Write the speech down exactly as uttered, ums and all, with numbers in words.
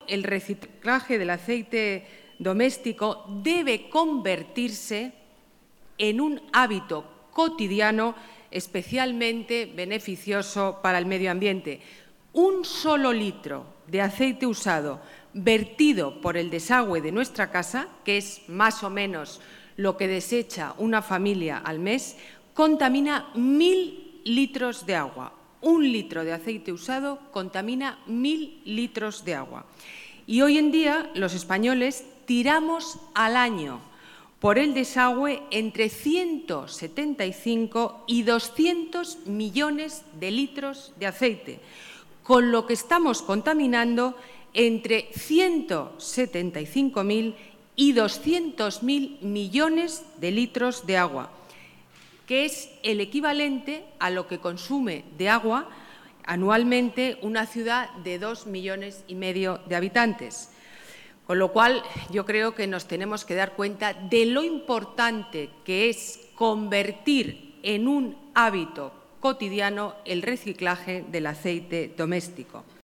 el reciclaje del aceite doméstico debe convertirse en un hábito cotidiano especialmente beneficioso para el medio ambiente. Un solo litro de aceite usado vertido por el desagüe de nuestra casa, que es más o menos lo que desecha una familia al mes, contamina mil litros de agua. Un litro de aceite usado contamina mil litros de agua. Y hoy en día los españoles tiramos al año por el desagüe entre ciento setenta y cinco y doscientos millones de litros de aceite, con lo que estamos contaminando entre ciento setenta y cinco mil y doscientos mil millones de litros de agua, que es el equivalente a lo que consume de agua anualmente una ciudad de dos millones y medio de habitantes. Con lo cual, yo creo que nos tenemos que dar cuenta de lo importante que es convertir en un hábito cotidiano el reciclaje del aceite doméstico.